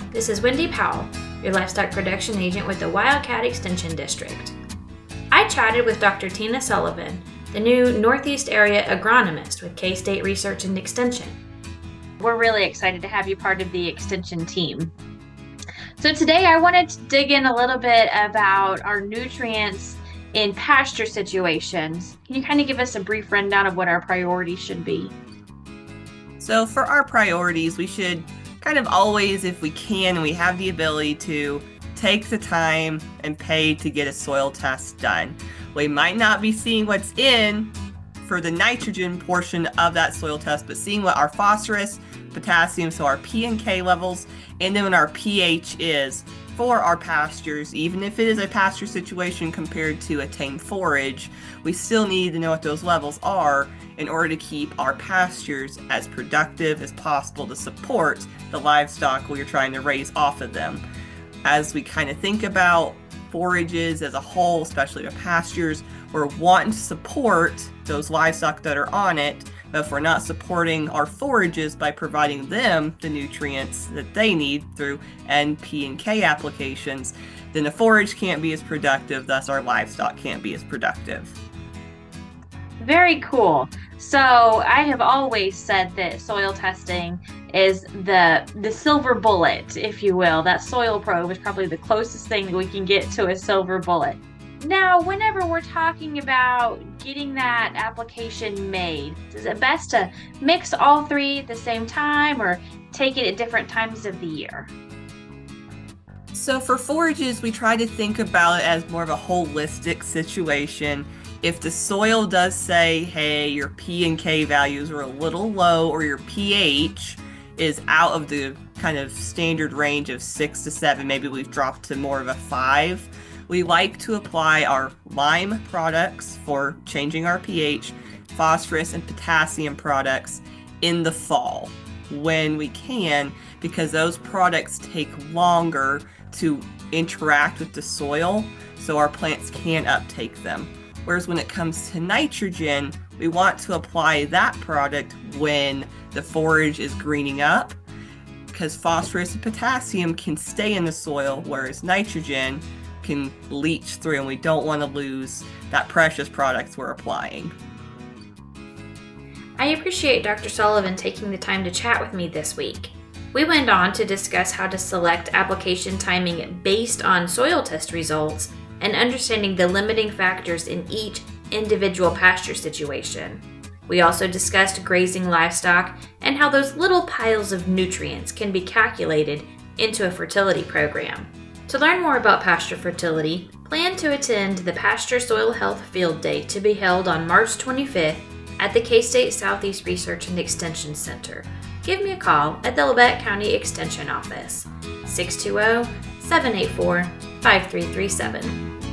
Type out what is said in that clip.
This is Wendy Powell, your livestock production agent with the Wildcat Extension District. I chatted with Dr. Tina Sullivan, the new Northeast Area agronomist with K-State Research and Extension. We're really excited to have you part of the Extension team. So today I wanted to dig in a little bit about our nutrients in pasture situations. Can you kind of give us a brief rundown of what our priorities should be? So for our priorities, we should kind of always, if we can and we have the ability to, take the time and pay to get a soil test done. We might not be seeing what's in for the nitrogen portion of that soil test, but seeing what our phosphorus, potassium, so our P and K levels, and then what our pH is for our pastures. Even if it is a pasture situation compared to a tame forage, we still need to know what those levels are in order to keep our pastures as productive as possible to support the livestock we are trying to raise off of them. As we kind of think about forages as a whole, especially the pastures, we're wanting to support those livestock that are on it, but if we're not supporting our forages by providing them the nutrients that they need through N, P, and K applications, then the forage can't be as productive, thus our livestock can't be as productive. Very cool. So I have always said that soil testing is the silver bullet, if you will. That soil probe is probably the closest thing that we can get to a silver bullet. Now, whenever we're talking about getting that application made, is it best to mix all three at the same time or take it at different times of the year? So for forages, we try to think about it as more of a holistic situation. If the soil does say, hey, your P and K values are a little low, or your pH is out of the kind of standard range of 6 to 7, maybe we've dropped to more of a 5, we like to apply our lime products for changing our pH, phosphorus and potassium products in the fall when we can, because those products take longer to interact with the soil, so our plants can uptake them. Whereas when it comes to nitrogen, we want to apply that product when the forage is greening up, because phosphorus and potassium can stay in the soil, whereas nitrogen can leach through, and we don't want to lose that precious product we're applying. I appreciate Dr. Sullivan taking the time to chat with me this week. We went on to discuss how to select application timing based on soil test results and understanding the limiting factors in each individual pasture situation. We also discussed grazing livestock and how those little piles of nutrients can be calculated into a fertility program. To learn more about pasture fertility, plan to attend the Pasture Soil Health Field Day to be held on March 25th at the K-State Southeast Research and Extension Center. Give me a call at the Labette County Extension Office, 620-784-5337.